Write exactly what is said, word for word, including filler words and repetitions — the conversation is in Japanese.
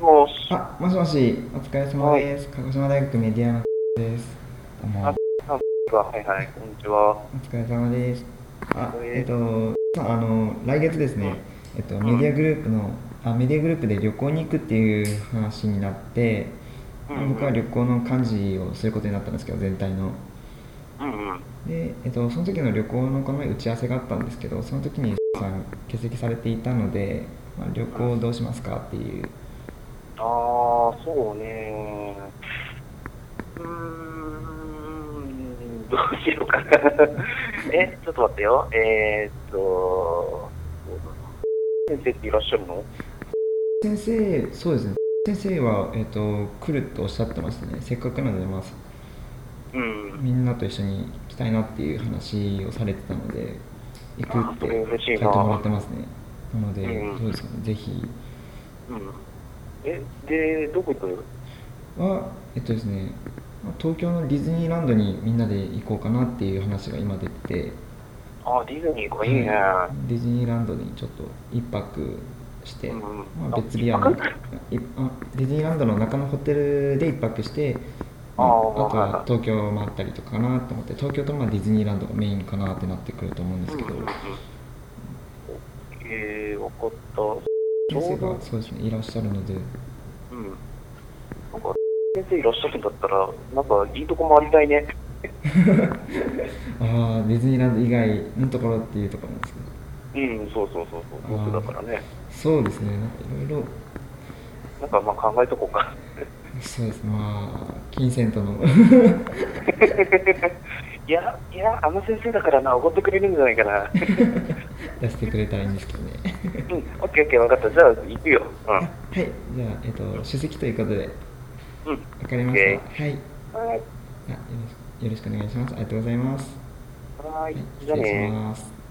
もし。 あ、もしもし、お疲れ様はい。 です。鹿児島大学メディアのです。どうあ、 も、 なんか、はいはい、こんにちは。 お疲れ様です。あ、えっえと、あの、来月ですー、 ね、えっと、 うん、うん、 メディアグループの、あ、メディアグループで旅行に行くっていう話になって、 うん、 まあ僕はうん、 旅行の幹事をすることになったんですけど、全体の。 うん、うん。 で、えっと、その時の旅行のこの前打ち合わせがあったんですけど、その時にさん欠席されていたので、まあ、旅行どうしますかっていう。 ああ、そうね。うーん、どうしようかな。え、ちょっと待ってよ。えーっと、そうだな。先生っていらっしゃるの？ 先生、そうですね。先生は、えっと、来るとおっしゃってましたね。せっかくなので、まあ、 うん。 みんなと一緒に行きたいなっていう話をされてたので、行くっああ、それて嬉しいな。 書いてもらってますね。なので、 うん、 どうですかね。ぜひ、 うん。え、で、どこ行く？ は、えっとですね、東京のディズニーランドにみんなで行こうかなっていう話が今出てて、 ああ、ディズニーか、いいね。 はい、ディズニーランドにちょっと一泊して、 うん。 まあ、 あ、 別部屋に一泊？ いあディズニーランドの中のホテルで一泊して、 ああ、 まあ、あとははいは東京回ったりとかかなと思って、東京とまあディズニーランドがメインかなってなってくると思うんでい。うん、うん、 すけど、 うん。えー、わかった。ち先生ょうど、 がそうですねいらっしゃるので、 うん。なんか、先生いらっしゃるんだったら、なんか、いいとこもありたいね。 ああディズニーランド以外のところっていうところなんですけど、 うん、そうそうそうそう、どうせああだからね。 そうですね、なんかいろいろ、 なんか、まあ考えとこうか。 そうですね、まあ金銭とのいや、いや、あの先生だからな、おごってくれるんじゃないかな。 出してくれたらいいんですけどね。 うん、オッケーオッケー、わかった。じゃあ、行くよ。 あ、はい、じゃあ、えっと、出席ということで、 うん。うん、 わかりました。はオッケい。 ー。はい。 あよろしくよろしくお願いします。ありがとうございます。 はーい。 はい、 じゃあ失礼しね。 ます。